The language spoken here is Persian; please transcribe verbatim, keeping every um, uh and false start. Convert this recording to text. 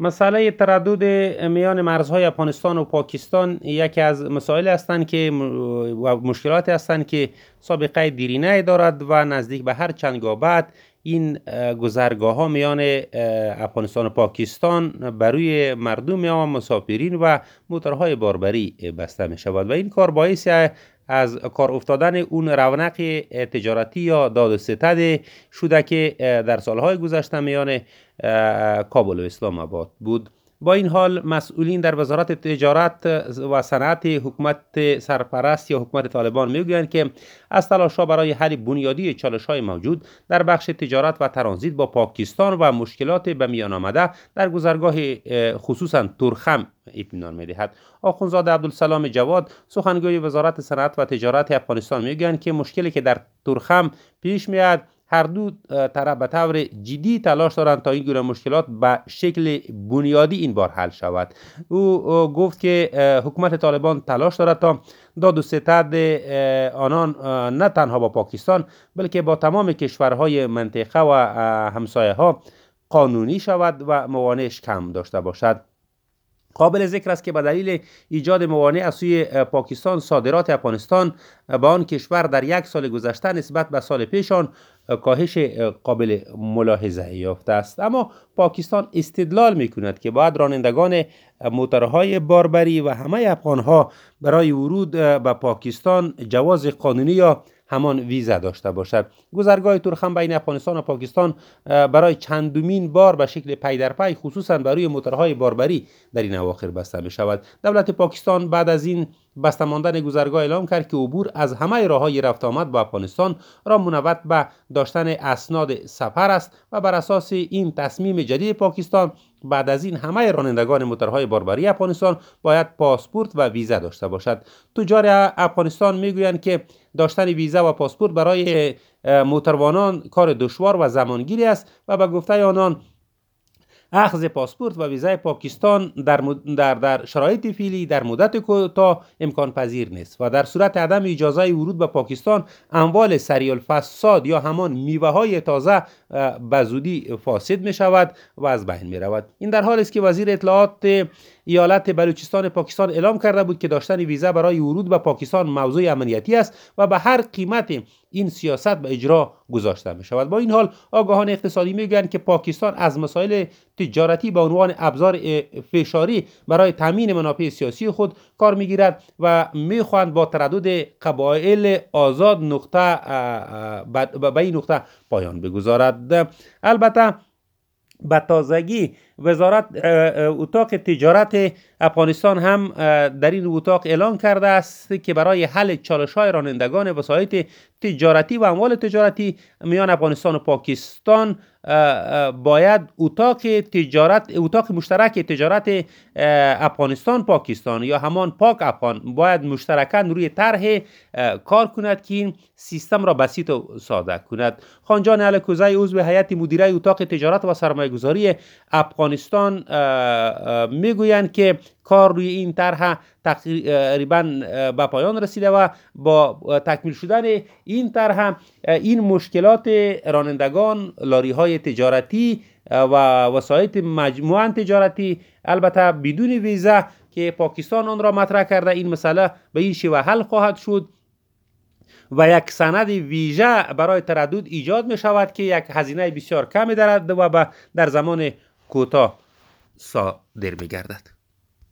مسئله تردد میان مرزهای افغانستان و پاکستان یکی از مسائل هستند که و مشکلات هستند که سابقه دیرینه دارد و نزدیک به هر چند گاه بعد این گذرگاه ها میان افغانستان و پاکستان بروی مردم یا مسافرین و موتورهای باربری بسته می شود و این کار باعث از کار افتادن اون رونق تجارتی یا داد و ستد شده که در سالهای گذشته میان کابل و اسلام آباد بود. با این حال مسئولین در وزارت تجارت و صنعت حکومت سرپرست یا حکومت طالبان میگویند که از تلاش‌ها برای حل بنیادی چالش‌های موجود در بخش تجارت و ترانزیت با پاکستان و مشکلات به میان آمده در گذرگاه خصوصا تورخم اطمینان می‌دهد. آخوندزاده عبدالسلام جواد سخنگوی وزارت صنعت و تجارت افغانستان میگویند که مشکلی که در تورخم پیش میاد هر دو طرف به طور جدی تلاش دارند تا این گونه مشکلات به شکل بنیادی این بار حل شود. او گفت که حکومت طالبان تلاش دارد تا داد و ستد آنان نه تنها با پاکستان بلکه با تمام کشورهای منطقه و همسایه ها قانونی شود و موانعش کم داشته باشد. قابل ذکر است که به دلیل ایجاد موانع از سوی پاکستان صادرات افغانستان به آن کشور در یک سال گذشته نسبت به سال پیش آن کاهش قابل ملاحظه یافته است. اما پاکستان استدلال می‌کند که باید رانندگان موتورهای باربری و همه افغان‌ها برای ورود به پاکستان جواز قانونی یا همان ویزا داشته باشد. گذرگاه تورخم بین افغانستان و پاکستان برای چندمین بار به شکل پی در پی خصوصا برای موتورهای باربری در این اواخر بسته می شود. دولت پاکستان بعد از این بسته ماندن گذرگاه اعلام کرد که عبور از همه راههای رفت آمد با افغانستان را منوط به داشتن اسناد سفر است و بر اساس این تصمیم جدید پاکستان بعد از این همه رانندگان موتورهای باربری افغانستان باید پاسپورت و ویزا داشته باشد. تجار افغانستان میگویند که داشتن ویزا و پاسپورت برای موتروانان کار دشوار و زمانگیری است و به گفته آنان اخذ پاسپورت و ویزای پاکستان در, در, در شرایط فعلی در مدت کوتاه امکان پذیر نیست و در صورت عدم اجازه ورود به پاکستان اموال سریع الفساد یا همان میوه های تازه به زودی فاسد می شود و از بین می رود. این در حالی است که وزیر اطلاعات ایالت بلوچستان پاکستان اعلام کرده بود که داشتن ویزا برای ورود به پاکستان موضوع امنیتی است و به هر قیمت این سیاست به اجرا گذاشته می شود. با این حال آگاهان اقتصادی میگویند که پاکستان از مسائل تجارتی به عنوان ابزار فشاری برای تامین منافع سیاسی خود کار میگیرد و میخواهند با تردد قبایل آزاد نقطه به این نقطه پایان بگذارد. البته به تازگی وزارت اتاق تجارت افغانستان هم در این اتاق اعلان کرده است که برای حل چالش‌های رانندگان وسایط تجارتی و اموال تجارتی میان افغانستان و پاکستان باید اتاق تجارت اتاق مشترک تجارت افغانستان پاکستان یا همان پاک افغان باید مشترکاً روی طرح کار کند که این سیستم را بسیط و ساده کند. خانجان الکوزی عضو هیئت مدیره اتاق تجارت و سرمایه‌گذاری افغانستان میگویند که کار روی این طرح تقریبا به پایان رسیده و با تکمیل شدن این طرح این مشکلات رانندگان لاری های تجارتی و وسایط مجموعاً تجارتی البته بدون ویزا که پاکستان آن را مطرح کرده این مسئله به این شیوه حل خواهد شد و یک سند ویژه برای تردد ایجاد می شود که یک هزینه بسیار کمی دارد و در زمان کوتاه صادر می گردد.